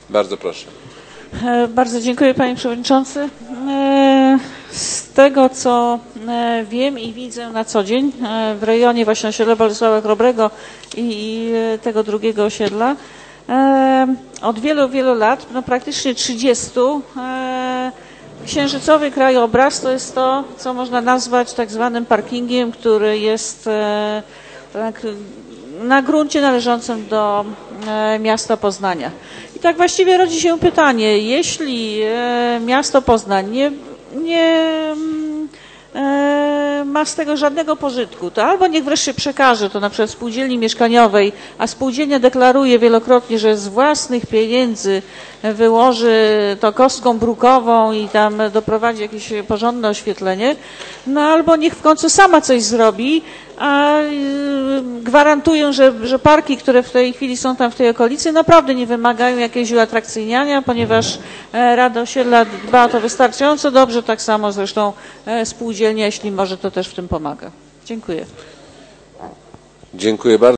Bardzo proszę. Bardzo dziękuję, panie przewodniczący. Z tego, co wiem i widzę na co dzień w rejonie właśnie osiedla Bolesława Chrobrego i tego drugiego osiedla, od wielu, wielu lat, no praktycznie 30, księżycowy krajobraz to jest to, co można nazwać tak zwanym parkingiem, który jest na gruncie należącym do miasta Poznania. I tak właściwie rodzi się pytanie, jeśli miasto Poznań nie ma z tego żadnego pożytku, to albo niech wreszcie przekaże to na przykład spółdzielni mieszkaniowej, a spółdzielnia deklaruje wielokrotnie, że z własnych pieniędzy wyłoży to kostką brukową i tam doprowadzi jakieś porządne oświetlenie, no albo niech w końcu sama coś zrobi, a gwarantuję, że parki, które w tej chwili są tam w tej okolicy, naprawdę nie wymagają jakiejś uatrakcyjniania, ponieważ Rada Osiedla dba o to wystarczająco dobrze, tak samo zresztą spółdzielnia, jeśli może, to też w tym pomaga. Dziękuję. Dziękuję bardzo.